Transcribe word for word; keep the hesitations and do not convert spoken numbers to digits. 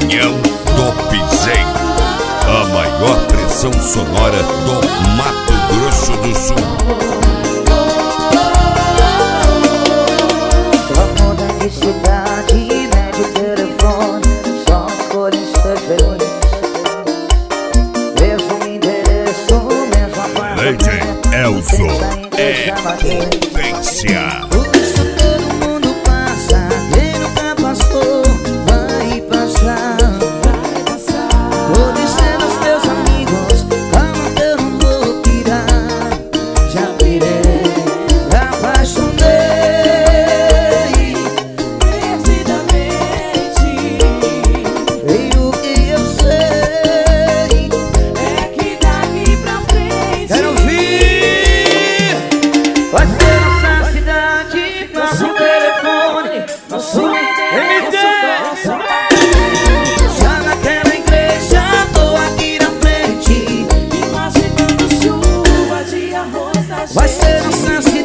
Daniel Topzera, a maior pressão sonora do Mato Grosso do Sul. Vamos mudar de cidade, mede o telefone, só escolhe ser feliz. Mesmo endereço, mesmo apartamento, Lady Elzo é potência. tudo isso todo mundo passa, quem nunca passou vai passar. Vou dizer aos teus amigos, calma que eu não vou pirar. Já pirei, apaixonei perdidamente. E o que eu sei é que daqui pra frente quero ouvir. Vai ser nossa cidade, nosso telefone, nosso endereço. Já naquela igreja, tô aqui na frente, imaginando chuva de arroz da gente. Vai ser nossa cidade.